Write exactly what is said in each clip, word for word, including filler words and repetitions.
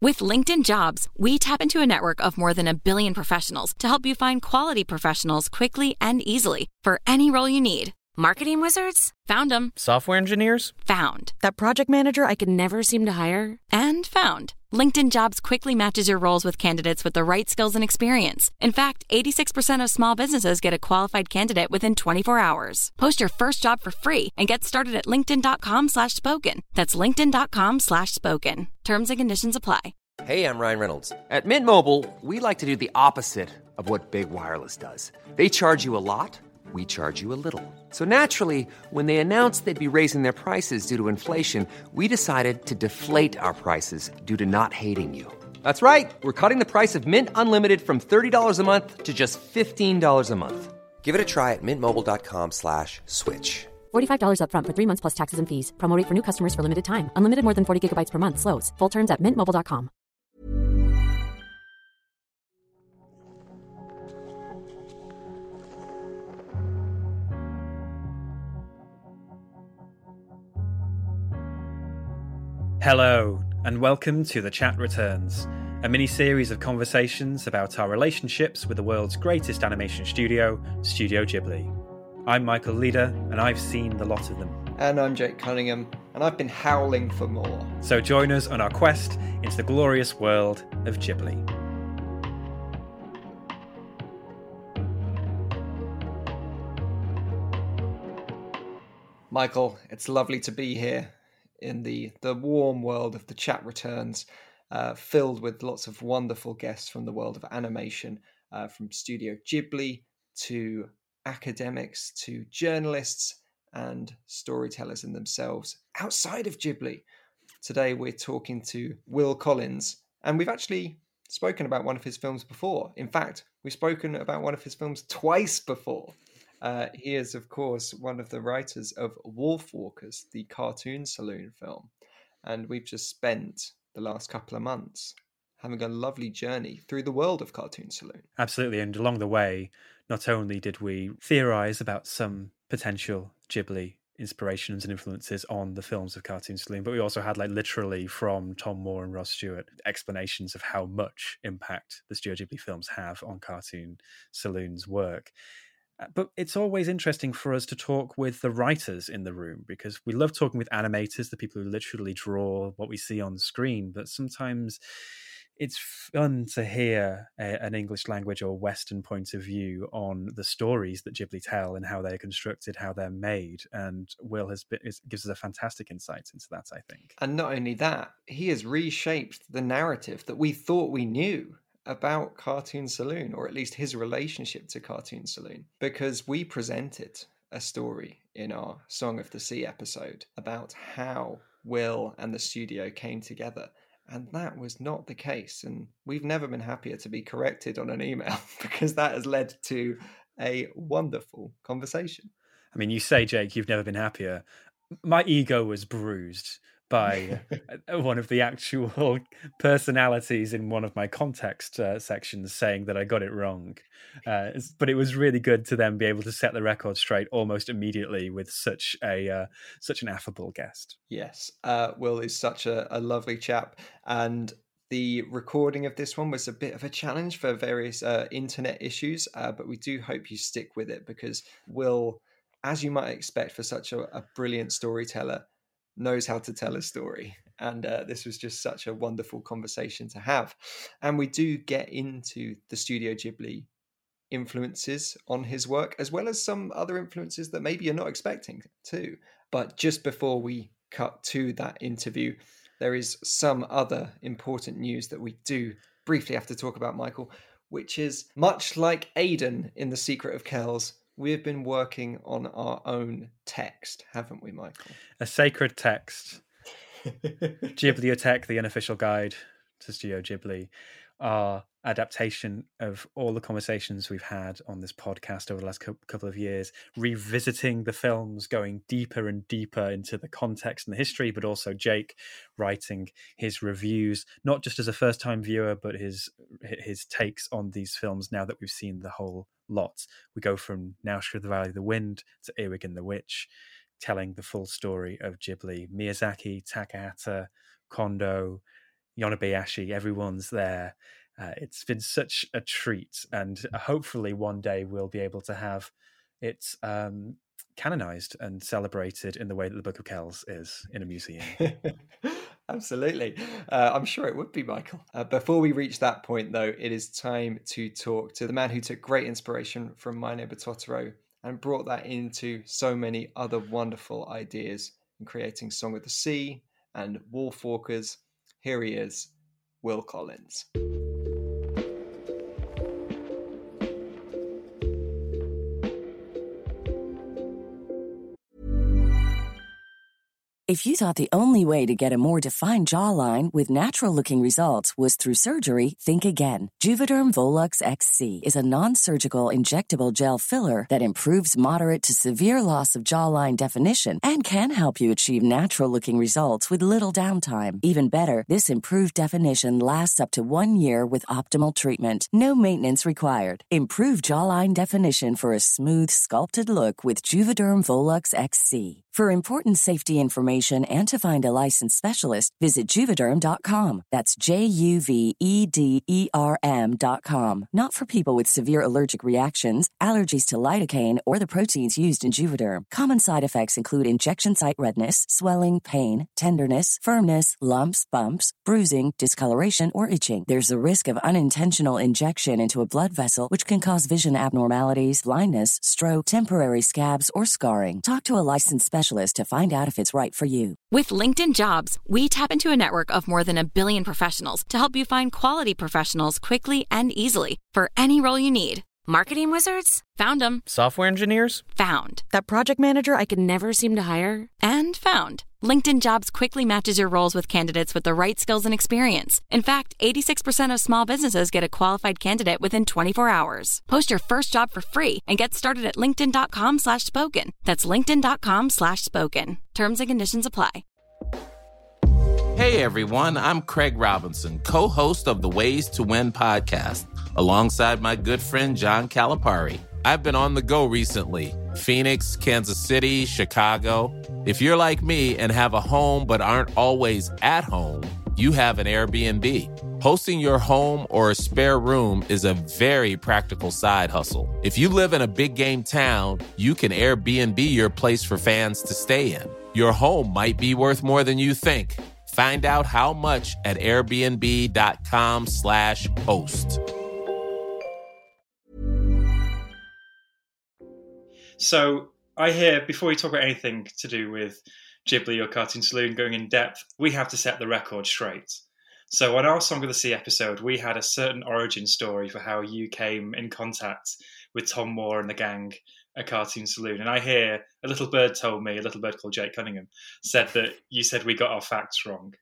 With LinkedIn Jobs, we tap into a network of more than a billion professionals to help you find quality professionals quickly and easily for any role you need. Marketing wizards? Found them. Software engineers? Found. That project manager I could never seem to hire? And found. LinkedIn Jobs quickly matches your roles with candidates with the right skills and experience. In fact, eighty-six percent of small businesses get a qualified candidate within twenty-four hours. Post your first job for free and get started at linkedin.com slash spoken. That's linkedin.com slash spoken. Terms and conditions apply. Hey, I'm Ryan Reynolds. At Mint Mobile, we like to do the opposite of what Big Wireless does. They charge you a lot. We charge you a little. So naturally, when they announced they'd be raising their prices due to inflation, we decided to deflate our prices due to not hating you. That's right. We're cutting the price of Mint Unlimited from thirty dollars a month to just fifteen dollars a month. Give it a try at mintmobile.com slash switch. forty-five dollars up front for three months plus taxes and fees. Promo rate for new customers for limited time. Unlimited more than forty gigabytes per month. Slows full terms at mint mobile dot com. Hello, and welcome to The Chat Returns, a mini-series of conversations about our relationships with the world's greatest animation studio, Studio Ghibli. I'm Michael Leader, and I've seen the lot of them. And I'm Jake Cunningham, and I've been howling for more. So join us on our quest into the glorious world of Ghibli. Michael, it's lovely to be here in the, the warm world of The Chat Returns, uh, filled with lots of wonderful guests from the world of animation, uh, from Studio Ghibli to academics to journalists and storytellers in themselves outside of Ghibli. Today we're talking to Will Collins, and we've actually spoken about one of his films before. In fact, we've spoken about one of his films twice before. Uh, he is, of course, one of the writers of Wolfwalkers, the Cartoon Saloon film. And we've just spent the last couple of months having a lovely journey through the world of Cartoon Saloon. Absolutely, and along the way, not only did we theorise about some potential Ghibli inspirations and influences on the films of Cartoon Saloon, but we also had, like, literally from Tom Moore and Ross Stewart, explanations of how much impact the Studio Ghibli films have on Cartoon Saloon's work. But it's always interesting for us to talk with the writers in the room, because we love talking with animators, the people who literally draw what we see on the screen. But sometimes it's fun to hear a, an English language or Western point of view on the stories that Ghibli tell and how they're constructed, how they're made. And Will has been, is, gives us a fantastic insight into that, I think. And not only that, he has reshaped the narrative that we thought we knew about Cartoon Saloon, or at least his relationship to Cartoon Saloon, because we presented a story in our Song of the Sea episode about how Will and the studio came together, and that was not the case. And we've never been happier to be corrected on an email, because that has led to a wonderful conversation. I mean, you say, Jake, you've never been happier. My ego was bruised by one of the actual personalities in one of my context uh, sections saying that I got it wrong. Uh, but it was really good to then be able to set the record straight almost immediately with such a uh, such an affable guest. Yes, uh, Will is such a, a lovely chap. And the recording of this one was a bit of a challenge for various uh, internet issues, uh, but we do hope you stick with it, because Will, as you might expect for such a, a brilliant storyteller, knows how to tell a story. And uh, this was just such a wonderful conversation to have. And we do get into the Studio Ghibli influences on his work, as well as some other influences that maybe you're not expecting too. But just before we cut to that interview, there is some other important news that we do briefly have to talk about, Michael, which is, much like Aidan in The Secret of Kells, we've been working on our own text, haven't we, Michael? A sacred text. Ghibliotheque, the unofficial guide to Studio Ghibli, our adaptation of all the conversations we've had on this podcast over the last couple of years, revisiting the films, going deeper and deeper into the context and the history, but also Jake writing his reviews, not just as a first-time viewer, but his his takes on these films now that we've seen the whole lot. We go from Nausicaa of the Valley of the Wind to Earwig and the Witch, telling the full story of Ghibli. Miyazaki, Takahata, Kondo, Yonebayashi, everyone's there. Uh, it's been such a treat, and hopefully one day we'll be able to have it um, canonized and celebrated in the way that the Book of Kells is in a museum. Absolutely. Uh, I'm sure it would be, Michael. Uh, before we reach that point, though, it is time to talk to the man who took great inspiration from My Neighbor Totoro and brought that into so many other wonderful ideas in creating Song of the Sea and Wolfwalkers. Here he is, Will Collins. If you thought the only way to get a more defined jawline with natural-looking results was through surgery, think again. Juvederm Volux X C is a non-surgical injectable gel filler that improves moderate to severe loss of jawline definition and can help you achieve natural-looking results with little downtime. Even better, this improved definition lasts up to one year with optimal treatment. No maintenance required. Improve jawline definition for a smooth, sculpted look with Juvederm Volux X C. For important safety information and to find a licensed specialist, visit Juvederm dot com. That's J U V E D E R M dot com. Not for people with severe allergic reactions, allergies to lidocaine, or the proteins used in Juvederm. Common side effects include injection site redness, swelling, pain, tenderness, firmness, lumps, bumps, bruising, discoloration, or itching. There's a risk of unintentional injection into a blood vessel, which can cause vision abnormalities, blindness, stroke, temporary scabs, or scarring. Talk to a licensed specialist to find out if it's right for you. With LinkedIn Jobs, we tap into a network of more than a billion professionals to help you find quality professionals quickly and easily for any role you need. Marketing wizards? Found them. Software engineers? Found. That project manager I could never seem to hire? And found. LinkedIn Jobs quickly matches your roles with candidates with the right skills and experience. In fact, eighty-six percent of small businesses get a qualified candidate within twenty-four hours. Post your first job for free and get started at linkedin.com slash spoken. That's linkedin.com slash spoken. Terms and conditions apply. Hey everyone, I'm Craig Robinson, co-host of the Ways to Win podcast, alongside my good friend John Calipari. I've been on the go recently. Phoenix, Kansas City, Chicago. If you're like me and have a home but aren't always at home, you have an Airbnb. Hosting your home or a spare room is a very practical side hustle. If you live in a big game town, you can Airbnb your place for fans to stay in. Your home might be worth more than you think. Find out how much at airbnb.com slash host. So I hear, before we talk about anything to do with Ghibli or Cartoon Saloon going in depth, we have to set the record straight. So on our Song of the Sea episode, we had a certain origin story for how you came in contact with Tom Moore and the gang at Cartoon Saloon. And I hear a little bird told me, a little bird called Jake Cunningham, said that you said we got our facts wrong.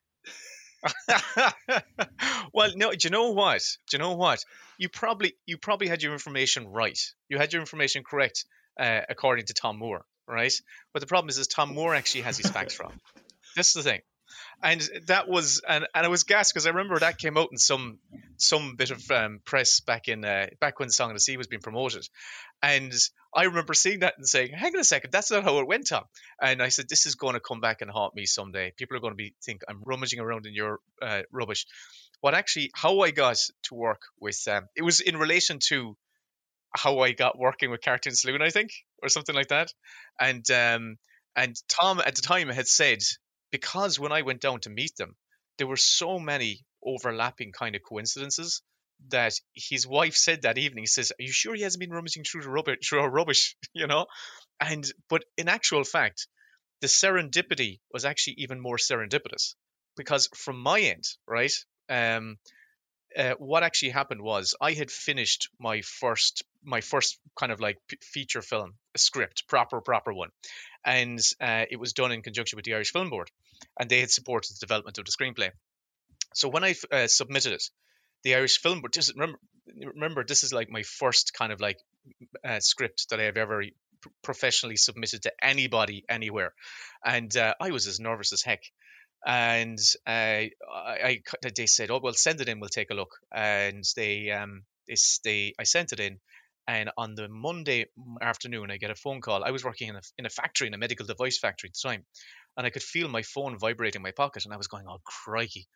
Well, no, do you know what? Do you know what? You probably you probably had your information right. You had your information correct, uh, according to Tom Moore, right? But the problem is, is Tom Moore actually has his facts wrong. That's the thing. And that was, and, and I was gassed because I remember that came out in some some bit of um, press back in uh, back when Song of the Sea was being promoted, and I remember seeing that and saying, "Hang on a second, that's not how it went, Tom." And I said, "This is going to come back and haunt me someday. People are going to be think I'm rummaging around in your uh, rubbish." What actually, how I got to work with, um, it was in relation to how I got working with Cartoon Saloon, I think, or something like that. And um, and Tom at the time had said, because when I went down to meet them, there were so many overlapping kind of coincidences that his wife said that evening, he says, "Are you sure he hasn't been rummaging through the rubbish, through our rubbish?" You know? And, but in actual fact, the serendipity was actually even more serendipitous, because from my end, right, um, uh, what actually happened was I had finished my first, my first kind of like p- feature film, a script, proper, proper one. And uh, it was done in conjunction with the Irish Film Board, and they had supported the development of the screenplay. So when I uh, submitted it, the Irish Film Board, just remember, remember this is like my first kind of like uh, script that I have ever professionally submitted to anybody anywhere, and uh, I was as nervous as heck. And uh, I, I, they said, "Oh well, send it in. We'll take a look." And they, um, they, they, I sent it in. And on the Monday afternoon, I get a phone call. I was working in a, in a factory, in a medical device factory at the time. And I could feel my phone vibrating in my pocket. And I was going, "Oh, crikey,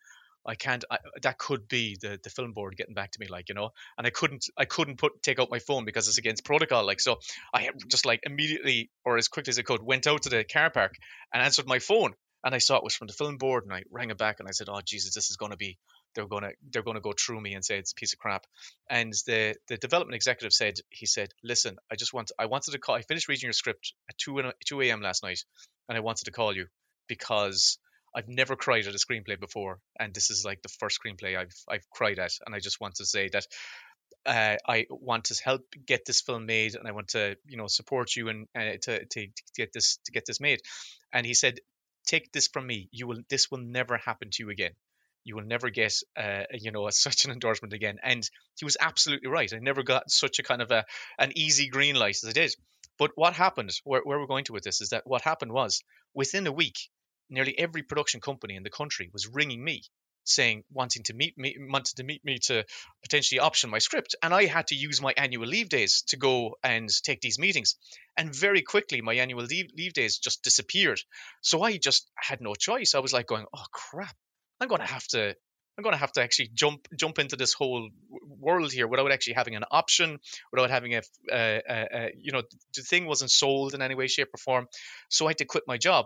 I can't. I, that could be the, the film board getting back to me, like, you know. And I couldn't. I couldn't put take out my phone because it's against protocol, like. So I just like immediately, or as quickly as I could, went out to the car park and answered my phone. And I saw it was from the film board, and I rang it back and I said, "Oh Jesus, this is going to be. They're going to they're going to go through me and say it's a piece of crap." And the the development executive said, he said, "Listen, I just want I wanted to call. I finished reading your script at two a.m. last night, and I wanted to call you because I've never cried at a screenplay before, and this is like the first screenplay I've I've cried at, and I just want to say that uh, I want to help get this film made, and I want to you know support you and uh, to, to to get this to get this made." And he said, "Take this from me, you will this will never happen to you again. You will never get uh, you know such an endorsement again." And he was absolutely right. I never got such a kind of a an easy green light as I did. But what happened, where, where we're going to with this, is that what happened was within a week, nearly every production company in the country was ringing me, saying wanting to meet me, wanted to meet me to potentially option my script, and I had to use my annual leave days to go and take these meetings. And very quickly, my annual leave, leave days just disappeared. So I just had no choice. I was like going, "Oh crap! I'm going to have to." I'm going to have to actually jump jump into this whole world here without actually having an option, without having a, uh, uh, uh, you know, the thing wasn't sold in any way, shape, or form. So I had to quit my job.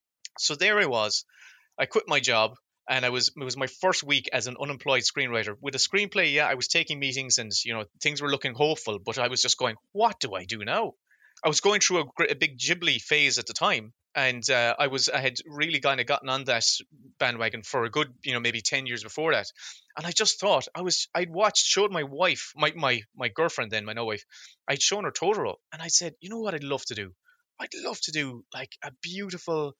So there I was. I quit my job, and I was it was my first week as an unemployed screenwriter with a screenplay. Yeah, I was taking meetings, and you know things were looking hopeful. But I was just going, "What do I do now?" I was going through a, a big Ghibli phase at the time, and uh, I was I had really kind of gotten on that bandwagon for a good you know maybe ten years before that. And I just thought I was I'd watched showed my wife my my my girlfriend then my no wife I'd shown her Totoro, and I said, "You know what I'd love to do? I'd love to do like a beautiful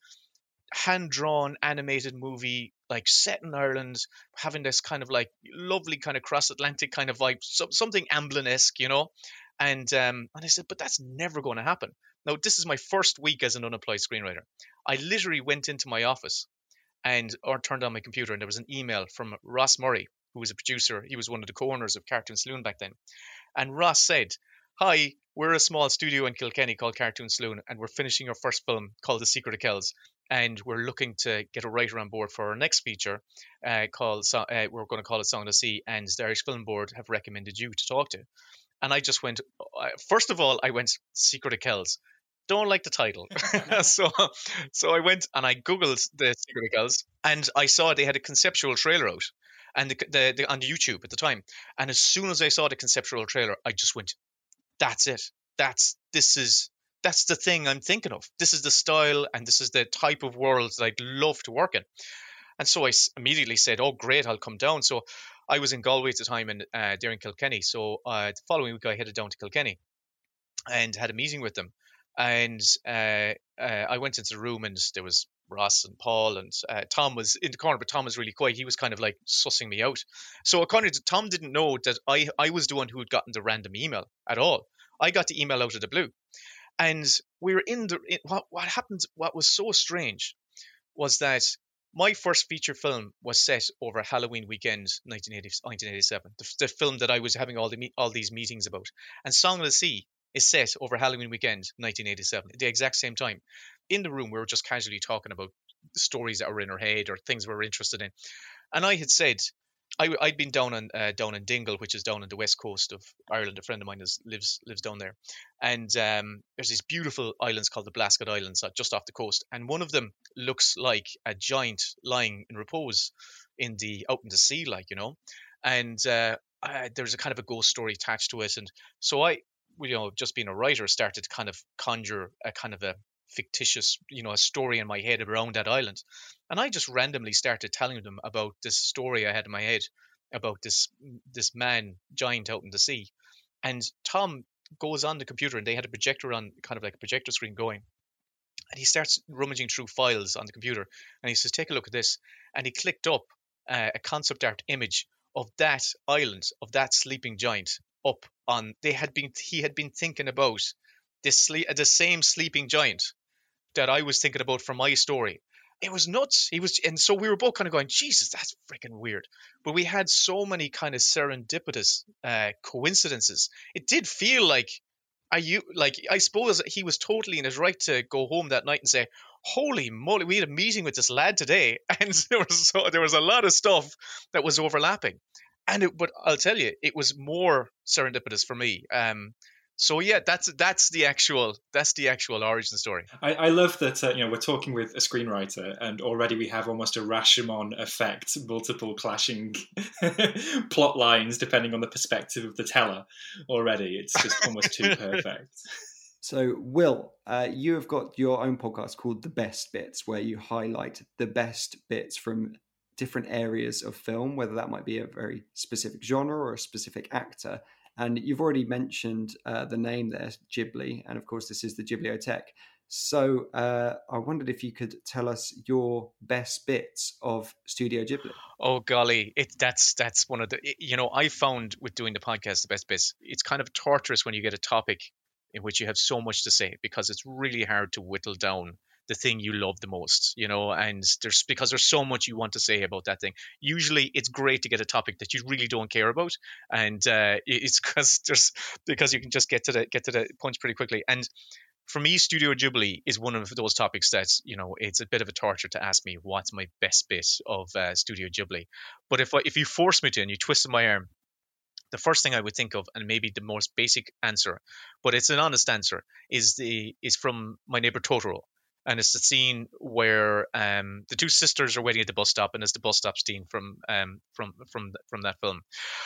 hand-drawn animated movie like set in Ireland, having this kind of like lovely kind of cross-Atlantic kind of vibe, so, something Amblin-esque, you know." And um, and I said, "But that's never going to happen." Now, this is my first week as an unemployed screenwriter. I literally went into my office and or turned on my computer, and there was an email from Ross Murray, who was a producer. He was one of the co-owners of Cartoon Saloon back then. And Ross said, "Hi, we're a small studio in Kilkenny called Cartoon Saloon, and we're finishing our first film called The Secret of Kells. And we're looking to get a writer on board for our next feature uh, called, uh, we're going to call it Song of the Sea, and the Irish Film Board have recommended you to talk to." And I just went, first of all, I went, Secret of Kells. Don't like the title. so so I went and I Googled the Secret of Kells, and I saw they had a conceptual trailer out and the, the, the, on YouTube at the time. And as soon as I saw the conceptual trailer, I just went, that's it. That's, this is, that's the thing I'm thinking of. This is the style and this is the type of world that I'd love to work in. And so I immediately said, "Oh, great, I'll come down." So I was in Galway at the time and uh, they're in Kilkenny. So uh, the following week I headed down to Kilkenny and had a meeting with them. And uh, uh, I went into the room and there was Ross and Paul and uh, Tom was in the corner, but Tom was really quiet. He was kind of like sussing me out. So according to Tom, didn't know that I, I was the one who had gotten the random email at all. I got the email out of the blue. And we were in the, in, what, what happened, what was so strange was that my first feature film was set over Halloween weekend, nineteen eighty-seven, the, the film that I was having all the all these meetings about. And Song of the Sea is set over Halloween weekend, nineteen eighty-seven, at the exact same time. In the room, we were just casually talking about stories that were in our head or things we were interested in. And I had said, I, I'd been down on uh, down in Dingle, which is down on the west coast of Ireland. A friend of mine is, lives lives down there, and um, there's these beautiful islands called the Blasket Islands, uh, just off the coast. And one of them looks like a giant lying in repose in the out in the sea, like you know. And uh, I, there's a kind of a ghost story attached to it. And so I, you know, just being a writer, started to kind of conjure a kind of a fictitious, you know, a story in my head around that island. And I just randomly started telling them about this story I had in my head about this this man giant out in the sea. And Tom goes on the computer, and they had a projector on, kind of like a projector screen going. And he starts rummaging through files on the computer, and he says, "Take a look at this." And he clicked up uh, a concept art image of that island, of that sleeping giant up on. They had been. He had been thinking about this sleep, the same sleeping giant that I was thinking about for my story. It was nuts. He was, and so we were both kind of going, "Jesus, that's freaking weird." But we had so many kind of serendipitous uh, coincidences. It did feel like, are you like? I suppose he was totally in his right to go home that night and say, holy moly, we had a meeting with this lad today, and there was so, there was a lot of stuff that was overlapping. And it, but I'll tell you, it was more serendipitous for me. Um, so yeah, that's that's the actual that's the actual origin story. I, I love that uh, you know we're talking with a screenwriter, and already we have almost a Rashomon effect, multiple clashing plot lines depending on the perspective of the teller. Already, it's just almost too perfect. So, Will, uh, you have got your own podcast called The Best Bits, where you highlight the best bits from different areas of film, whether that might be a very specific genre or a specific actor. And you've already mentioned uh, the name there, Ghibli, and of course this is the Ghibliotheque. So uh, I wondered if you could tell us your best bits of Studio Ghibli. Oh golly, it that's that's one of the you know I found with doing the podcast, the best bits, it's kind of torturous when you get a topic in which you have so much to say, because it's really hard to whittle down the thing you love the most, you know, and there's because there's so much you want to say about that thing. Usually it's great to get a topic that you really don't care about, and uh, it's because there's because you can just get to the get to the punch pretty quickly. And for me, Studio Ghibli is one of those topics that, you know, it's a bit of a torture to ask me what's my best bit of uh, Studio Ghibli. But if I, if you force me to and you twisted my arm, the first thing I would think of, and maybe the most basic answer, but it's an honest answer, is the is from My Neighbor Totoro. And it's the scene where um, the two sisters are waiting at the bus stop, and it's the bus stop scene from um, from from from that film.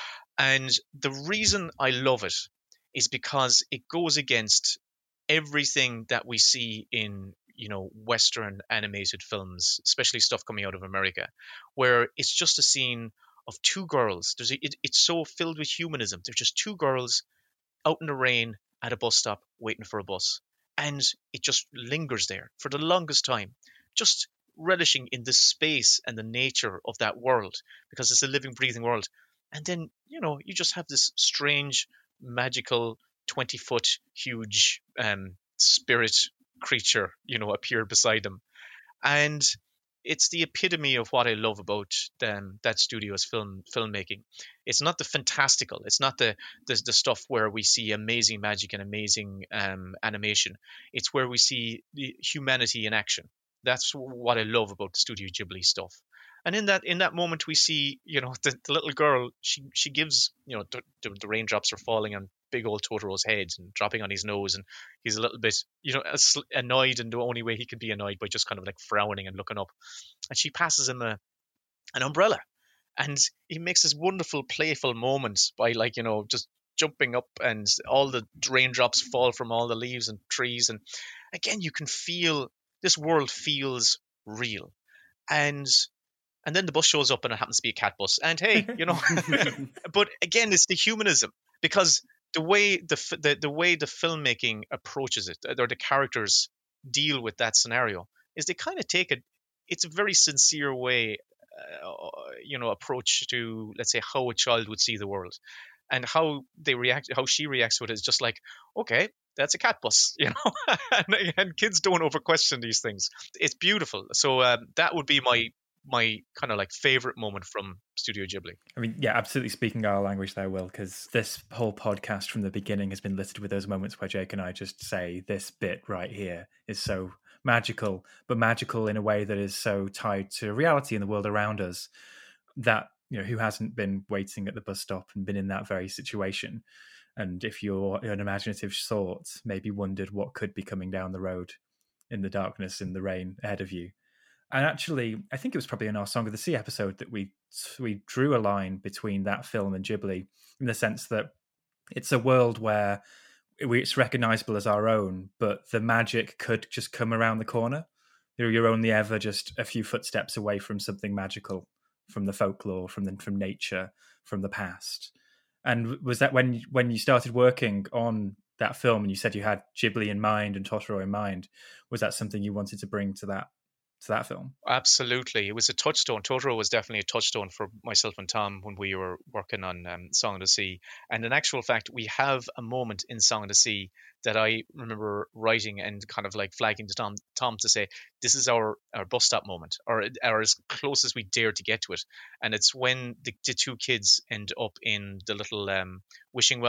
And the reason I love it is because it goes against everything that we see in, you know, Western animated films, especially stuff coming out of America, where it's just a scene of two girls. There's a, it, it's so filled with humanism. They're just two girls out in the rain at a bus stop waiting for a bus. And it just lingers there for the longest time, just relishing in the space and the nature of that world, because it's a living, breathing world. And then, you know, you just have this strange, magical, twenty-foot huge um, spirit creature, you know, appear beside them. And it's the epitome of what I love about um, that studio's film filmmaking. It's not the fantastical. It's not the, the the stuff where we see amazing magic and amazing um, animation. It's where we see the humanity in action. That's what I love about the Studio Ghibli stuff. And in that in that moment, we see, you know, the, the little girl. She she gives, you know, the, the, the raindrops are falling on big old Totoro's head and dropping on his nose, and he's a little bit, you know, annoyed, and the only way he can be annoyed by just kind of like frowning and looking up. And she passes him a an umbrella, and he makes this wonderful playful moment by, like, you know, just jumping up, and all the raindrops fall from all the leaves and trees, and again you can feel this world feels real. And and then the bus shows up, and it happens to be a cat bus, and hey, you know, but again, it's the humanism, because the way the, the the way the filmmaking approaches it, or the characters deal with that scenario, is they kind of take it. It's a very sincere way, uh, you know, approach to, let's say, how a child would see the world, and how they react, how she reacts to it is just like, okay, that's a cat bus, you know, and, and kids don't over question these things. It's beautiful. So um, that would be my. my kind of like favorite moment from Studio Ghibli. I mean, yeah, absolutely speaking our language there, Will, because this whole podcast from the beginning has been littered with those moments where Jake and I just say this bit right here is so magical, but magical in a way that is so tied to reality in the world around us that, you know, who hasn't been waiting at the bus stop and been in that very situation? And if you're an imaginative sort, maybe wondered what could be coming down the road in the darkness, in the rain ahead of you. And actually, I think it was probably in our Song of the Sea episode that we we drew a line between that film and Ghibli, in the sense that it's a world where it's recognizable as our own, but the magic could just come around the corner. You're only ever just a few footsteps away from something magical, from the folklore, from the, from nature, from the past. And was that when when you started working on that film, and you said you had Ghibli in mind and Totoro in mind, was that something you wanted to bring to that to that film? Absolutely. It was a touchstone. Totoro was definitely a touchstone for myself and Tom when we were working on um, Song of the Sea. And in actual fact, we have a moment in Song of the Sea that I remember writing and kind of like flagging to Tom, Tom to say, this is our, our bus stop moment, or, or as close as we dare to get to it. And it's when the, the two kids end up in the little um, wishing well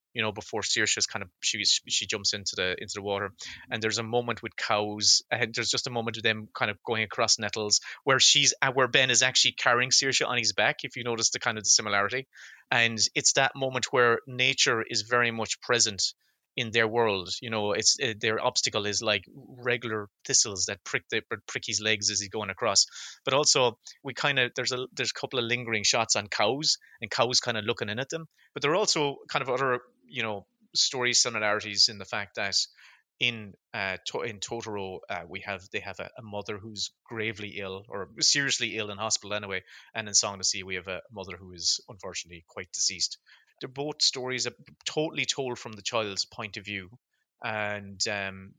you know, before Saoirse's kind of she she jumps into the into the water, and there's a moment with cows, and there's just a moment of them kind of going across nettles where she's uh, where Ben is actually carrying Saoirse on his back, if you notice the kind of the similarity. And it's that moment where nature is very much present in their world. You know, it's uh, their obstacle is like regular thistles that prick the prick his legs as he's going across. But also we kind of there's a there's a couple of lingering shots on cows, and cows kind of looking in at them. But there are also kind of other, you know, story similarities in the fact that in uh to- in Totoro uh, we have they have a, a mother who's gravely ill, or seriously ill in hospital anyway, and in Song of the Sea we have a mother who is unfortunately quite deceased. They're both stories are totally told from the child's point of view, and um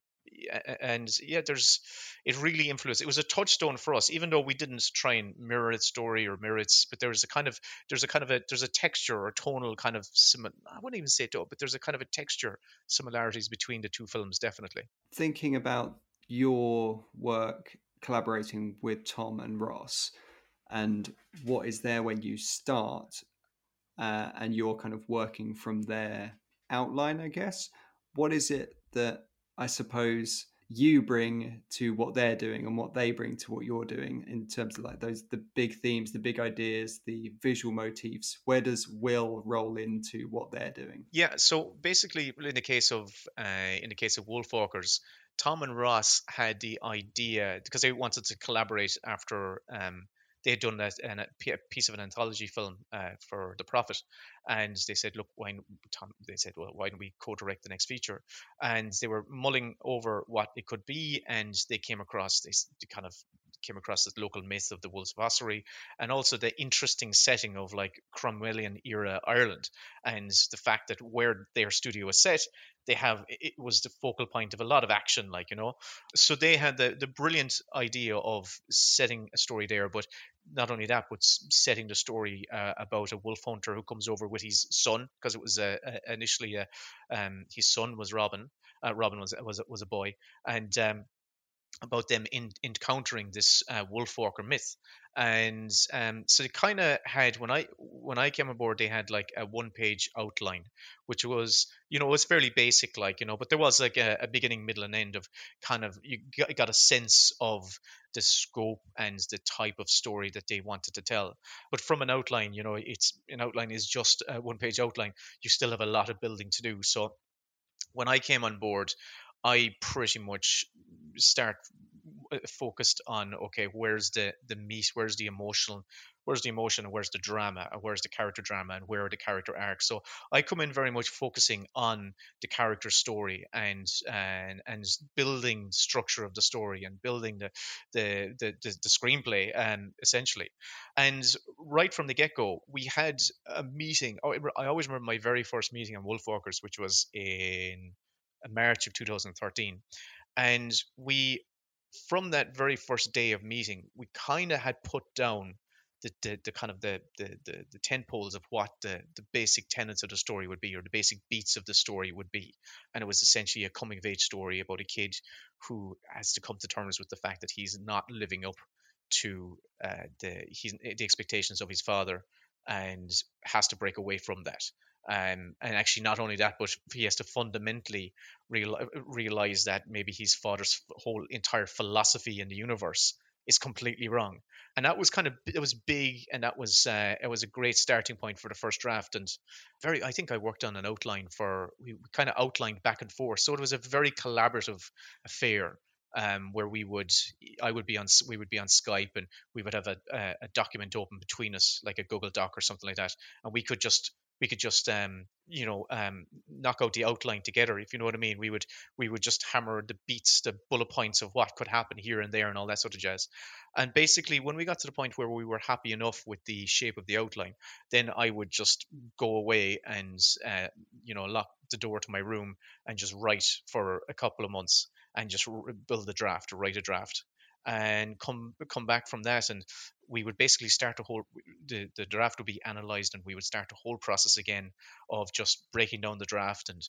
and yeah, there's it really influenced. It was a touchstone for us, even though we didn't try and mirror its story or mirror its. But there's a kind of there's a kind of a there's a texture or tonal kind of similar. I wouldn't even say it, but there's a kind of a texture similarities between the two films, definitely. Thinking about your work collaborating with Tom and Ross, and what is there when you start, uh, and you're kind of working from their outline, I guess. What is it that I suppose you bring to what they're doing and what they bring to what you're doing in terms of like those the big themes, the big ideas, the visual motifs? Where does Will roll into what they're doing? Yeah, so basically, in the case of uh, in the case of Wolfwalkers, Tom and Ross had the idea because they wanted to collaborate after um, they had done that and a p- a piece of an anthology film uh, for The Prophet, and they said, "Look, why?" n- Tom, they said, "Well, why don't we co-direct the next feature?" And they were mulling over what it could be, and they came across this kind of came across this local myth of the Wolves of Ossory, and also the interesting setting of like Cromwellian era Ireland, and the fact that where their studio was set, they have it was the focal point of a lot of action, like, you know. So they had the the brilliant idea of setting a story there, but not only that, but s- setting the story uh, about a wolf hunter who comes over with his son, because it was uh, uh, initially uh, um, his son was Robin. Uh, Robin was was was a boy, and um, about them in, encountering this uh, Wolfwalker myth. And um, so they kind of had when I when I came aboard, they had like a one page outline, which was, you know, it was fairly basic, like, you know, but there was like a, a beginning, middle, and end of kind of you got, got a sense of the scope and the type of story that they wanted to tell. But from an outline, you know, it's an outline is just a one page outline. You still have a lot of building to do. So when I came on board, I pretty much start uh, focused on, okay, where's the the meat, where's the emotional, where's the emotion, and where's the drama, and where's the character drama, and where are the character arcs. So I come in very much focusing on the character story and and and building structure of the story and building the the the, the, the screenplay, um, essentially. And right from the get go, we had a meeting. Oh, I always remember my very first meeting on Wolfwalkers, which was in March of two thousand thirteen. And we, from that very first day of meeting, we kind of had put down the, the, the kind of the, the, the, the tent poles of what the, the basic tenets of the story would be, or the basic beats of the story would be. And it was essentially a coming of age story about a kid who has to come to terms with the fact that he's not living up to uh, the, he's, the expectations of his father, and has to break away from that. Um, and actually, not only that, but he has to fundamentally real, realize that maybe his father's whole entire philosophy in the universe is completely wrong. And that was kind of it was big, and that was uh, it was a great starting point for the first draft. And very, I think I worked on an outline for we kind of outlined back and forth, so it was a very collaborative affair. Um, where we would, I would be on, we would be on Skype, and we would have a, a, a document open between us, like a Google Doc or something like that, and we could just we could just um, you know um, knock out the outline together, if you know what I mean. We would we would just hammer the beats, the bullet points of what could happen here and there, and all that sort of jazz. And basically, when we got to the point where we were happy enough with the shape of the outline, then I would just go away and uh, you know lock the door to my room and just write for a couple of months and just r- build a draft, write a draft, and come come back from that. And we would basically start a whole the, the draft would be analyzed, and we would start a whole process again of just breaking down the draft and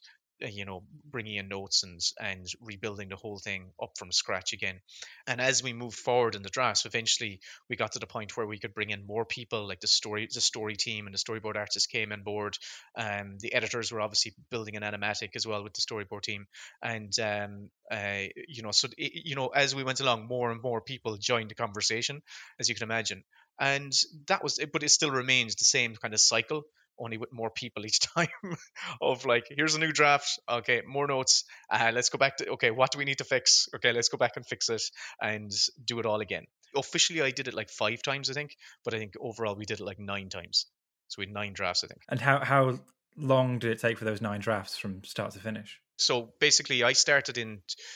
uh, you know, bringing in notes and and rebuilding the whole thing up from scratch again. And as we moved forward in the drafts, eventually we got to the point where we could bring in more people, like the story the story team and the storyboard artists came on board. Um, the editors were obviously building an animatic as well with the storyboard team, and um, uh, you know, so it, you know, as we went along, more and more people joined the conversation, as you can imagine. And that was it, but it still remains the same kind of cycle, only with more people each time of like, here's a new draft. Okay, more notes. Uh, let's go back to, okay, what do we need to fix? Okay, let's go back and fix it and do it all again. Officially, I did it like five times, I think, but I think overall we did it like nine times. So we had nine drafts, I think. And how, how long did it take for those nine drafts from start to finish? So basically, I started in...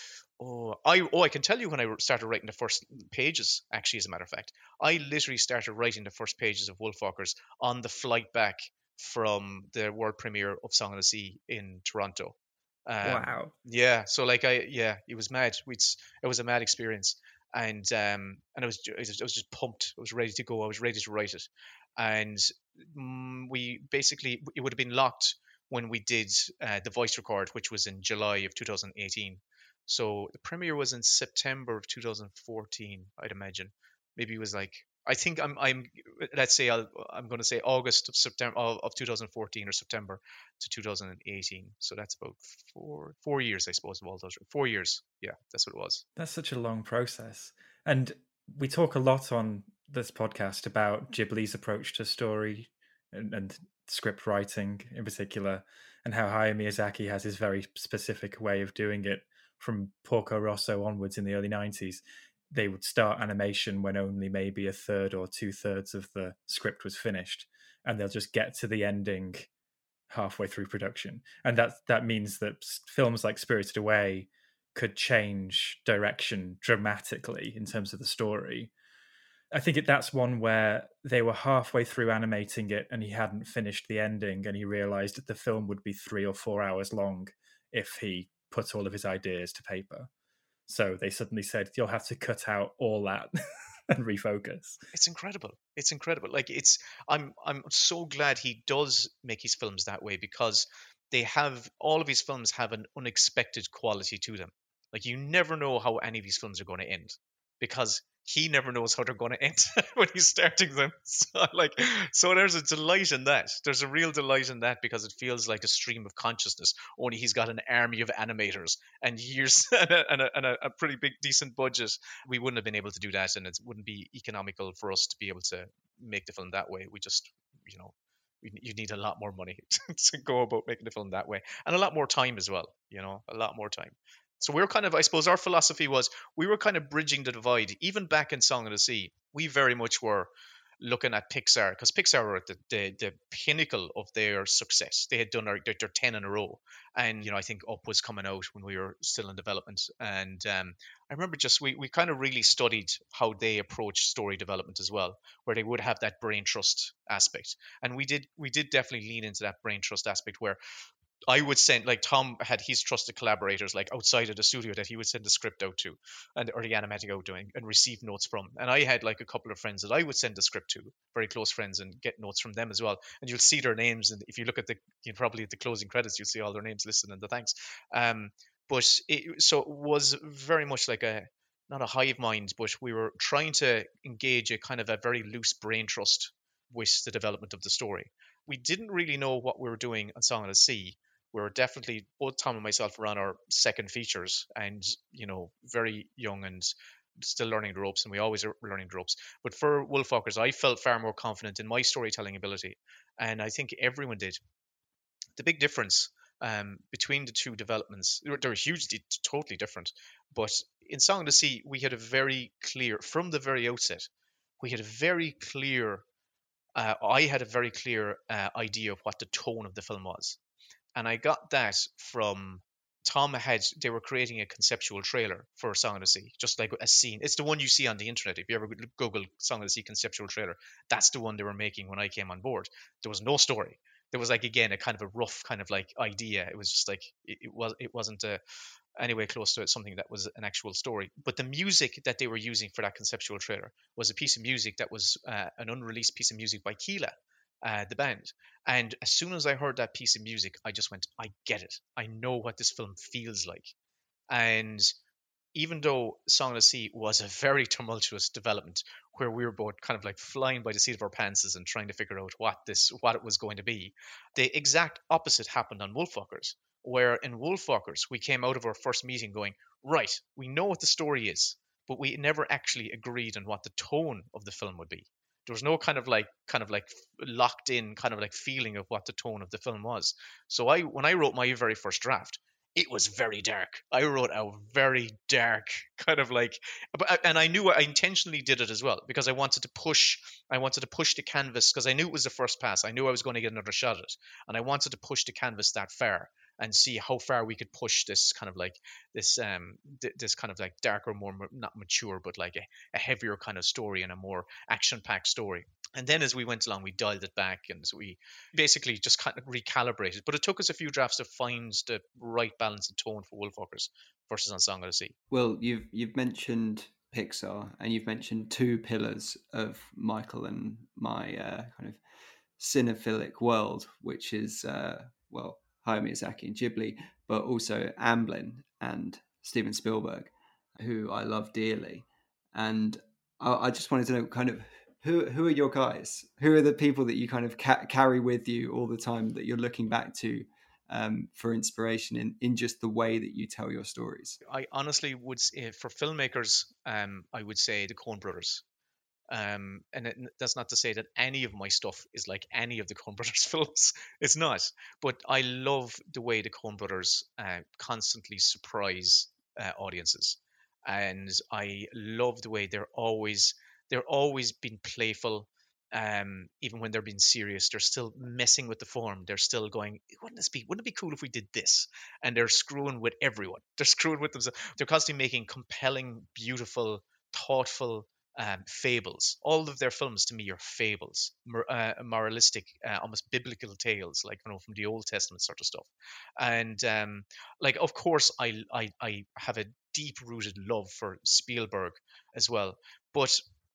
Oh, I oh I can tell you when I started writing the first pages. Actually, as a matter of fact, I literally started writing the first pages of Wolfwalkers on the flight back from the world premiere of Song of the Sea in Toronto. Um, wow. Yeah. So like I yeah, it was mad. We'd, it was a mad experience, and um and I was I was just pumped. I was ready to go. I was ready to write it, and um, we basically it would have been locked when we did uh, the voice record, which was in July of two thousand eighteen. So the premiere was in September of two thousand fourteen, I'd imagine. Maybe it was like, I think I'm, I'm, let's say I'll, I'm going to say August of September of, of two thousand fourteen or September to two thousand eighteen. So that's about four, four years, I suppose, of all those. Four years. Yeah, that's what it was. That's such a long process. And we talk a lot on this podcast about Ghibli's approach to story and, and script writing in particular, and how Hayao Miyazaki has his very specific way of doing it. From Porco Rosso onwards in the early nineties, they would start animation when only maybe a third or two thirds of the script was finished, and they'll just get to the ending halfway through production. And that that means that films like Spirited Away could change direction dramatically in terms of the story. I think it, that's one where they were halfway through animating it and he hadn't finished the ending, and he realized that the film would be three or four hours long if he put all of his ideas to paper. So they suddenly said, you'll have to cut out all that and refocus. It's incredible. It's incredible. Like it's, I'm, I'm so glad he does make his films that way, because they have, all of his films have an unexpected quality to them. Like you never know how any of these films are going to end, because he never knows how they're going to end when he's starting them. So, like, so there's a delight in that. There's a real delight in that, because it feels like a stream of consciousness. Only he's got an army of animators and years and, a, and, a, and a, a pretty big, decent budget. We wouldn't have been able to do that, and it wouldn't be economical for us to be able to make the film that way. We just, you know, we, you need a lot more money to go about making the film that way, and a lot more time as well. You know, a lot more time. So we were kind of, I suppose our philosophy was, we were kind of bridging the divide. Even back in Song of the Sea, we very much were looking at Pixar, because Pixar were at the, the, the pinnacle of their success. They had done their, their ten in a row. And, you know, I think Up was coming out when we were still in development. And um, I remember just, we, we kind of really studied how they approach story development as well, where they would have that brain trust aspect. And we did, we did definitely lean into that brain trust aspect, where I would send, like Tom had his trusted collaborators like outside of the studio that he would send the script out to, and or the animatic out doing and receive notes from. And I had like a couple of friends that I would send the script to, very close friends, and get notes from them as well. And you'll see their names, and if you look at the, you know, probably at the closing credits, you'll see all their names listed in the thanks. Um, but it, so it was very much like a, not a hive mind, but we were trying to engage a kind of a very loose brain trust with the development of the story. We didn't really know what we were doing on Song of the Sea. We were definitely, both Tom and myself were on our second features, and, you know, very young and still learning the ropes, and we always are learning the ropes. But for Wolfwalkers, I felt far more confident in my storytelling ability, and I think everyone did. The big difference um, between the two developments, they were hugely, totally different. But in Song of the Sea, we had a very clear, from the very outset, we had a very clear, uh, I had a very clear uh, idea of what the tone of the film was. And I got that from Tom had, they were creating a conceptual trailer for Song of the Sea, just like a scene. It's the one you see on the internet. If you ever Google Song of the Sea conceptual trailer, that's the one they were making when I came on board. There was no story. There was like, again, a kind of a rough kind of like idea. It was just like, it, it was, it wasn't a, anyway close to it, something that was an actual story. But the music that they were using for that conceptual trailer was a piece of music that was uh, an unreleased piece of music by Keela. uh, the band. And as soon as I heard that piece of music, I just went, I get it. I know what this film feels like. And even though Song of the Sea was a very tumultuous development where we were both kind of like flying by the seat of our pants and trying to figure out what this what it was going to be, the exact opposite happened on Wolfwalkers, where in Wolfwalkers we came out of our first meeting going, right, we know what the story is, but we never actually agreed on what the tone of the film would be. There was no kind of like kind of like locked in kind of like feeling of what the tone of the film was. So I when I wrote my very first draft, it was very dark. I wrote a very dark kind of like, and I knew I intentionally did it as well because I wanted to push, I wanted to push the canvas because I knew it was the first pass. I knew I was going to get another shot at it, and I wanted to push the canvas that far and see how far we could push this kind of like this um th- this kind of like darker, more not mature, but like a, a heavier kind of story and a more action-packed story. And then as we went along, we dialed it back and so we basically just kind of recalibrated. But it took us a few drafts to find the right balance and tone for Wolfwalkers versus on Song of the Sea. Well, you've you've mentioned Pixar and you've mentioned two pillars of Michael and my uh, kind of cinephilic world, which is, uh, well, Hayao Miyazaki and Ghibli, but also Amblin and Steven Spielberg, who I love dearly. And I, I just wanted to know kind of who who are your guys? Who are the people that you kind of ca- carry with you all the time that you're looking back to um, for inspiration in, in just the way that you tell your stories? I honestly would say for filmmakers, um, I would say the Coen brothers. Um, and it, that's not to say that any of my stuff is like any of the Coen brothers films. It's not. But I love the way the Coen brothers uh, constantly surprise uh, audiences. And I love the way they're always they're always being playful. Um, even when they're being serious, they're still messing with the form. They're still going, wouldn't this be wouldn't it be cool if we did this? And they're screwing with everyone. They're screwing with themselves. They're constantly making compelling, beautiful, thoughtful um, fables. All of their films to me are fables, mor- uh, moralistic, uh, almost biblical tales, like you know from the Old Testament sort of stuff. And um, like, of course, I I I have a deep-rooted love for Spielberg as well, but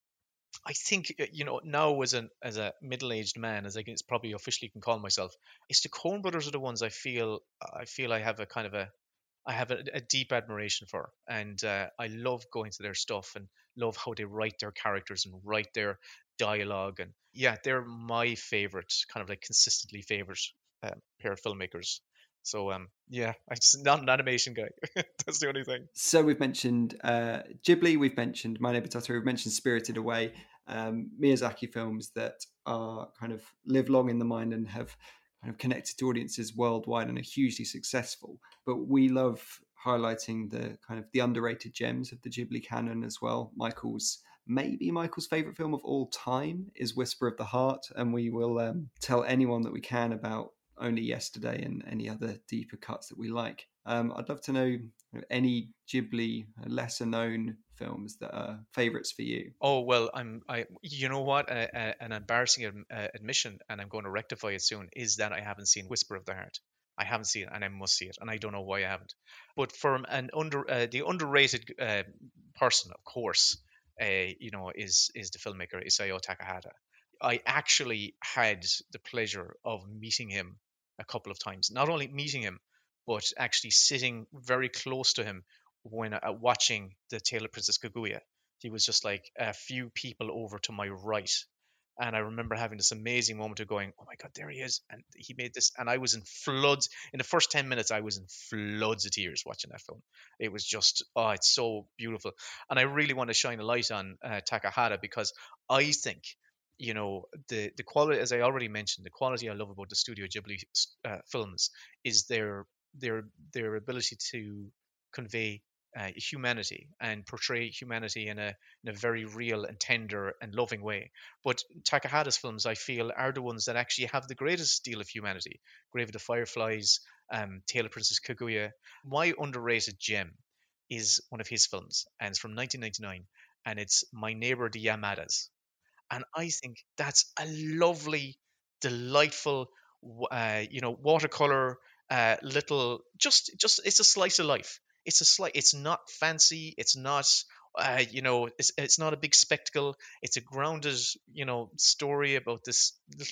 I think you know now as an as a middle-aged man, as I can probably officially can call myself, it's the Coen brothers are the ones I feel I feel I have a kind of a I have a, a deep admiration for, and uh, I love going to their stuff and love how they write their characters and write their dialogue, and yeah, they're my favorite kind of like consistently favorite uh, pair of filmmakers. So um, yeah, I'm just not an animation guy. That's the only thing. So we've mentioned uh, Ghibli, we've mentioned My Neighbor Totoro, we've mentioned Spirited Away, um, Miyazaki films that are kind of live long in the mind and have kind of connected to audiences worldwide and are hugely successful. But we love highlighting the kind of the underrated gems of the Ghibli canon as well. Michael's maybe Michael's favorite film of all time is Whisper of the Heart, and we will um, tell anyone that we can about Only Yesterday and any other deeper cuts that we like. Um, I'd love to know any Ghibli lesser known films that are favorites for you. Oh well, I'm I you know what uh, uh, an embarrassing uh, admission, and I'm going to rectify it soon, is that I haven't seen Whisper of the Heart. I haven't seen it, and I must see it, and I don't know why I haven't. But from an under uh, the underrated uh, person, of course, uh, you know, is is the filmmaker Isao Takahata. I actually had the pleasure of meeting him a couple of times. Not only meeting him, but actually sitting very close to him when uh, watching The Tale of Princess Kaguya. He was just like a few people over to my right. And I remember having this amazing moment of going, oh my God, there he is. And he made this. And I was in floods. In the first ten minutes, I was in floods of tears watching that film. It was just, oh, it's so beautiful. And I really want to shine a light on uh, Takahata because I think, you know, the, the quality, as I already mentioned, the quality I love about the Studio Ghibli uh, films is their their their ability to convey uh, humanity and portray humanity in a in a very real and tender and loving way. But Takahata's films, I feel, are the ones that actually have the greatest deal of humanity. Grave of the Fireflies, um, Tale of Princess Kaguya. My underrated gem is one of his films, and it's from nineteen ninety-nine, and it's My Neighbor the Yamadas. And I think that's a lovely, delightful, uh, you know, watercolor uh, little. Just, just it's a slice of life. It's a slice. It's not fancy. It's not, uh, you know, it's it's not a big spectacle. It's a grounded, you know, story about this little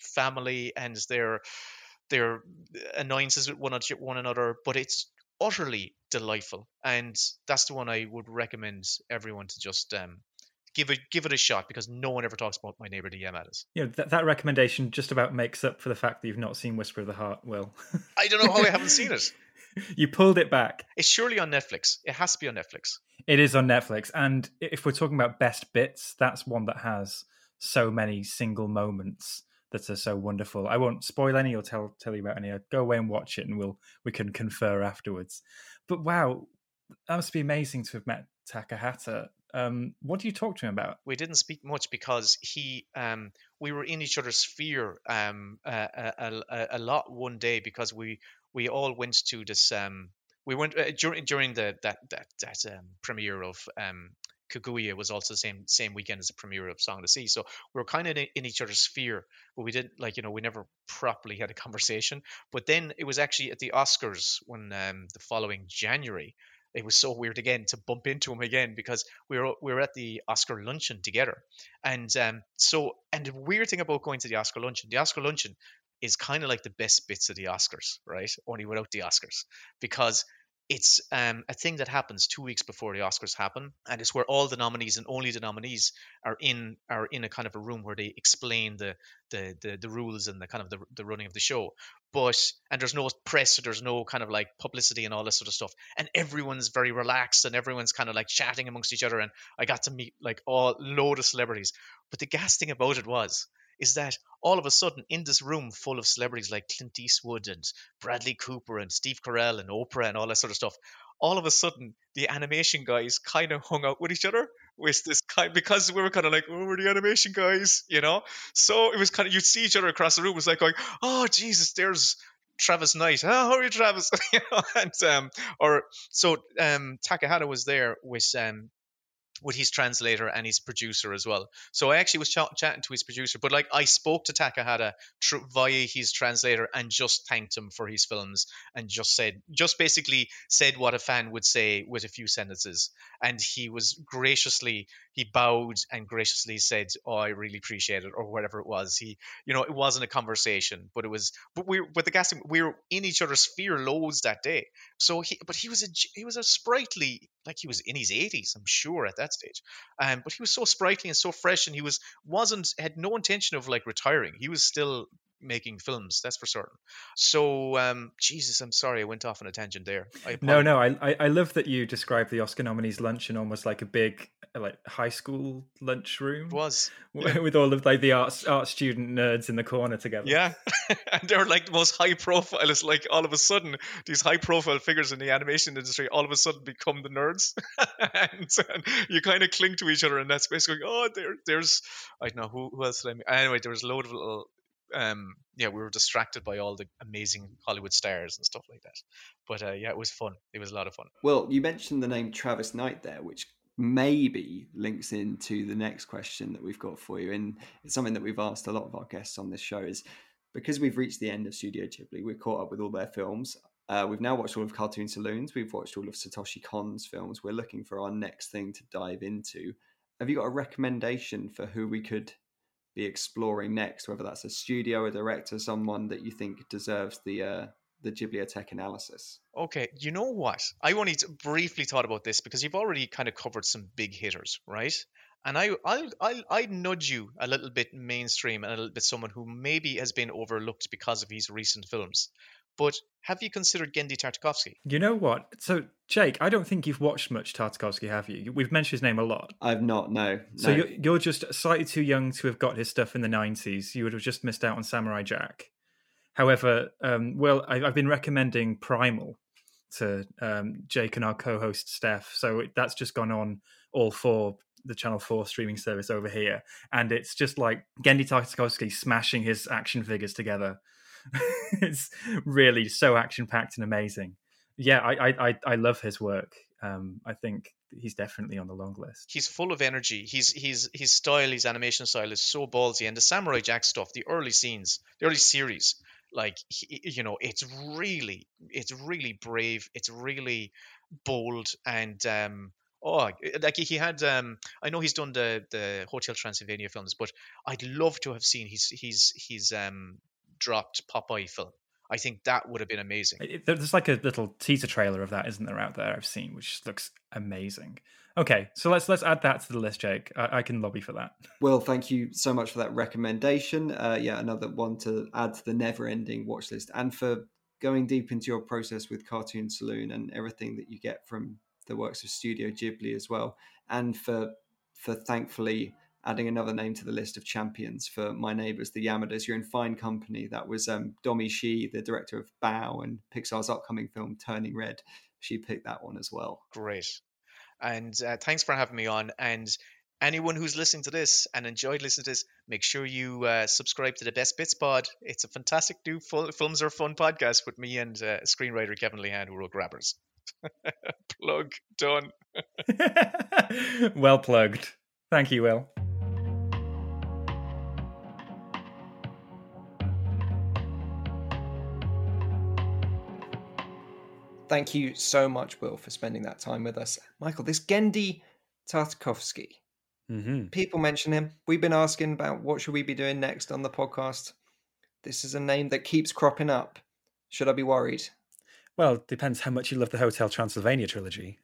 family and their their annoyances with one, one another, but it's utterly delightful, and that's the one I would recommend everyone to just um, give it give it a shot, because no one ever talks about My Neighbor the Yamadas. You know, th- that recommendation just about makes up for the fact that you've not seen Whisper of the Heart, Will. I don't know how I haven't seen it. You pulled it back. It's surely on Netflix. It has to be on Netflix. It is on Netflix, and if we're talking about best bits, that's one that has so many single moments that are so wonderful. I won't spoil any or tell tell you about any. Go away and watch it, and we'll we can confer afterwards. But wow, that must be amazing to have met Takahata. Um, what do you talk to him about? We didn't speak much because he, um, we were in each other's sphere um, a, a, a, a lot one day, because we we all went to this. Um, we went uh, during during the that that that um, premiere of um, Kaguya was also the same same weekend as the premiere of Song of the Sea. So we were kind of in, in each other's sphere, but we didn't like you know we never properly had a conversation. But then it was actually at the Oscars when um, the following January. It was so weird again to bump into him again, because we were we were at the Oscar luncheon together, and um, so and the weird thing about going to the Oscar luncheon, the Oscar luncheon is kind of like the best bits of the Oscars, right? Only without the Oscars, because it's um, a thing that happens two weeks before the Oscars happen, and it's where all the nominees and only the nominees are in are in a kind of a room where they explain the the the, the rules and the kind of the, the running of the show. But and there's no press, or there's no kind of like publicity and all this sort of stuff, and everyone's very relaxed and everyone's kind of like chatting amongst each other. And I got to meet like all load of celebrities. But the gas thing about it was is that all of a sudden in this room full of celebrities like Clint Eastwood and Bradley Cooper and Steve Carell and Oprah and all that sort of stuff, all of a sudden the animation guys kind of hung out with each other with this kind, because we were kind of like, oh, we're the animation guys, you know? So it was kind of, you'd see each other across the room. It was like going, oh, Jesus, there's Travis Knight. Oh, how are you, Travis? you know, and, um, or so um, Takahata was there with um, with his translator and his producer as well. So I actually was ch- chatting to his producer, but like I spoke to Takahata tr- via his translator and just thanked him for his films and just said, just basically said what a fan would say with a few sentences. And he was graciously, he bowed and graciously said, oh, I really appreciate it, or whatever it was. He, you know, it wasn't a conversation, but it was, but we, with the casting, we were in each other's sphere loads that day. So he, but he was a, he was a sprightly, like he was in his eighties, I'm sure at that stage. Um, but he was so sprightly and so fresh, and he was, wasn't, had no intention of like retiring. He was still making films, that's for certain. So, um, Jesus, I'm sorry, I went off on a tangent there. I no, no, I, I I love that you described the Oscar nominees' luncheon almost like a big, like high school lunchroom. It was, yeah. With all of like the art art student nerds in the corner together. Yeah, and they're like the most high profile. It's like all of a sudden these high profile figures in the animation industry all of a sudden become the nerds, and, and you kind of cling to each other in that space, going, oh, there, there's, I don't know who, who else did I mean? Anyway, there was a load of little. Um, yeah, we were distracted by all the amazing Hollywood stars and stuff like that. But uh, yeah, it was fun. It was a lot of fun. Well, you mentioned the name Travis Knight there, which maybe links into the next question that we've got for you. And it's something that we've asked a lot of our guests on this show is, because we've reached the end of Studio Ghibli, we're caught up with all their films. Uh, we've now watched all of Cartoon Saloons. We've watched all of Satoshi Kon's films. We're looking for our next thing to dive into. Have you got a recommendation for who we could be exploring next, whether that's a studio, a director, someone that you think deserves the uh, the Ghibliotheque analysis? Okay, you know what? I only briefly thought about this because you've already kind of covered some big hitters, right? And I, I'll, I'll, I'd nudge you a little bit mainstream and a little bit someone who maybe has been overlooked because of his recent films. But have you considered Genndy Tartakovsky? You know what? So, Jake, I don't think you've watched much Tartakovsky, have you? We've mentioned his name a lot. I've not, no. no. So you're, you're just slightly too young to have got his stuff in the nineties. You would have just missed out on Samurai Jack. However, um, well, I, I've been recommending Primal to um, Jake and our co-host Steph. So that's just gone on all four, the Channel four streaming service over here. And it's just like Genndy Tartakovsky smashing his action figures together. It's really so action-packed and amazing. Yeah, I I I love his work. Um, I think he's definitely on the long list. He's full of energy. He's he's his style, his animation style is so ballsy, and the Samurai Jack stuff, the early scenes, the early series, like he, you know, it's really it's really brave. It's really bold, and um, Oh, like he had. Um, I know he's done the the Hotel Transylvania films, but I'd love to have seen his his his um dropped Popeye film. I think that would have been amazing. It, there's like a little teaser trailer of that, isn't there, out there? I've seen, which looks amazing. Okay, so let's let's add that to the list, Jake. I, I can lobby for that. Well, thank you so much for that recommendation. Uh, yeah, another one to add to the never-ending watch list, and for going deep into your process with Cartoon Saloon and everything that you get from the works of Studio Ghibli as well, and for for thankfully adding another name to the list of champions for My Neighbors, the Yamadas. You're in fine company. That was um, Domi Shi, the director of Bao and Pixar's upcoming film Turning Red. She picked that one as well. Great. And uh, thanks for having me on. And anyone who's listening to this and enjoyed listening to this, make sure you uh, subscribe to the Best Bits Pod. It's a fantastic new full, Films Are Fun podcast with me and uh, screenwriter Kevin Lehan, who wrote Grabbers. Plug done. Well plugged. Thank you, Will. Thank you so much, Will, for spending that time with us. Michael, this Genndy Tartakovsky, mm-hmm. people mention him. We've been asking about what should we be doing next on the podcast. This is a name that keeps cropping up. Should I be worried? Well, it depends how much you love the Hotel Transylvania trilogy.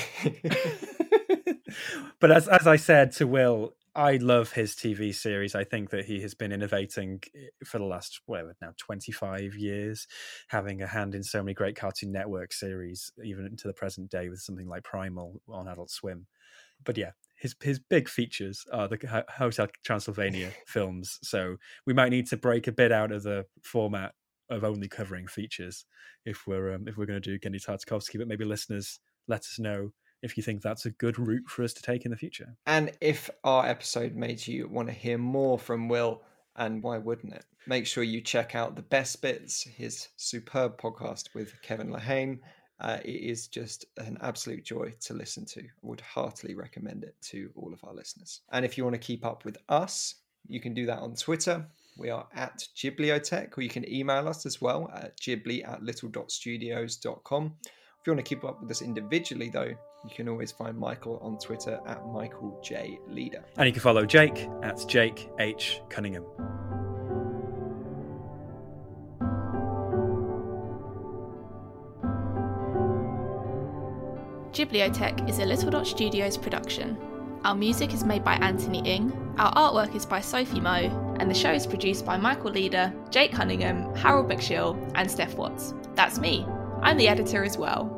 But as as I said to Will, I love his T V series. I think that he has been innovating for the last, whatever, now twenty-five years, having a hand in so many great Cartoon Network series, even into the present day with something like Primal on Adult Swim. But yeah, his his big features are the Hotel Transylvania films. So we might need to break a bit out of the format of only covering features if we're um, if we're going to do Genndy Tartakovsky. But maybe listeners, let us know if you think that's a good route for us to take in the future. And if our episode made you want to hear more from Will, and why wouldn't it? Make sure you check out The Best Bits, his superb podcast with Kevin Lehan. Uh, it is just an absolute joy to listen to. I would heartily recommend it to all of our listeners. And if you want to keep up with us, you can do that on Twitter. We are at Ghibliotech, or you can email us as well at ghibli at little dot studios dot com. If you want to keep up with us individually, though, you can always find Michael on Twitter at Michael J. Leader. And you can follow Jake at Jake H. Cunningham. Ghibliotech is a Little Dot Studios production. Our music is made by Anthony Ng, our artwork is by Sophie Moe, and the show is produced by Michael Leader, Jake Cunningham, Harold McShill, and Steph Watts. That's me. I'm the editor as well.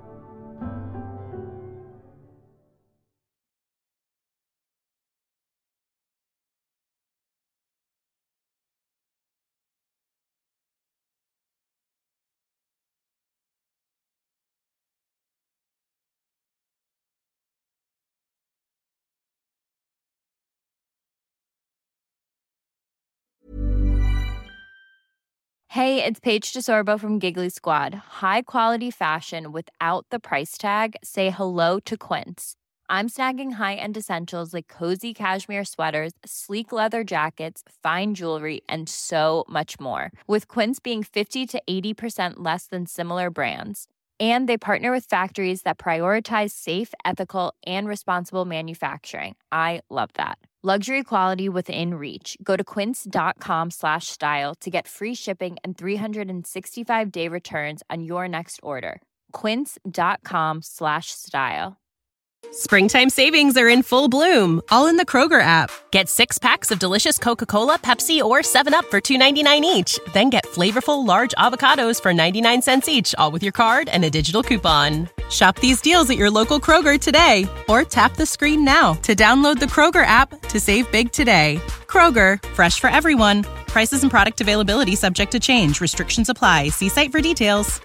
Hey, it's Paige DeSorbo from Giggly Squad. High quality fashion without the price tag. Say hello to Quince. I'm snagging high-end essentials like cozy cashmere sweaters, sleek leather jackets, fine jewelry, and so much more. With Quince being fifty to eighty percent less than similar brands. And they partner with factories that prioritize safe, ethical, and responsible manufacturing. I love that. Luxury quality within reach. Go to quince.com slash style to get free shipping and three sixty-five day returns on your next order. Quince.com slash style. Springtime savings are in full bloom, all in the Kroger app. Get six packs of delicious Coca-Cola, Pepsi, or seven up for two ninety-nine each. Then get flavorful large avocados for ninety-nine cents each, all with your card and a digital coupon. Shop these deals at your local Kroger today, or tap the screen now to download the Kroger app to save big today. Kroger, fresh for everyone. Prices and product availability subject to change. Restrictions apply. See site for details.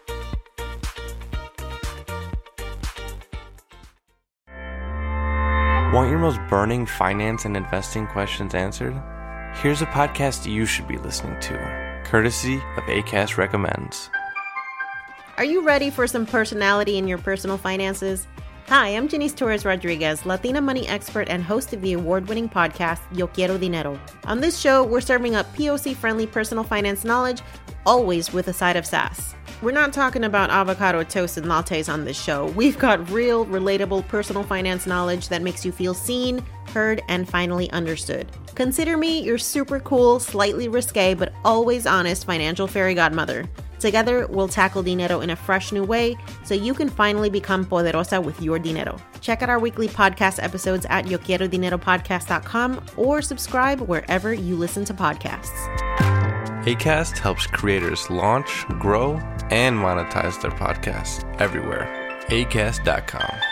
Want your most burning finance and investing questions answered? Here's a podcast you should be listening to, courtesy of Acast Recommends. Are you ready for some personality in your personal finances? Hi, I'm Janice Torres Rodriguez, Latina money expert and host of the award-winning podcast Yo Quiero Dinero. On this show, we're serving up P O C-friendly personal finance knowledge always with a side of sass. We're not talking about avocado toast and lattes on this show. We've got real, relatable personal finance knowledge that makes you feel seen, heard, and finally understood. Consider me your super cool, slightly risque, but always honest financial fairy godmother. Together, we'll tackle dinero in a fresh new way so you can finally become poderosa with your dinero. Check out our weekly podcast episodes at yo quiero dinero podcast dot com or subscribe wherever you listen to podcasts. Acast helps creators launch, grow, and monetize their podcasts everywhere. acast dot com.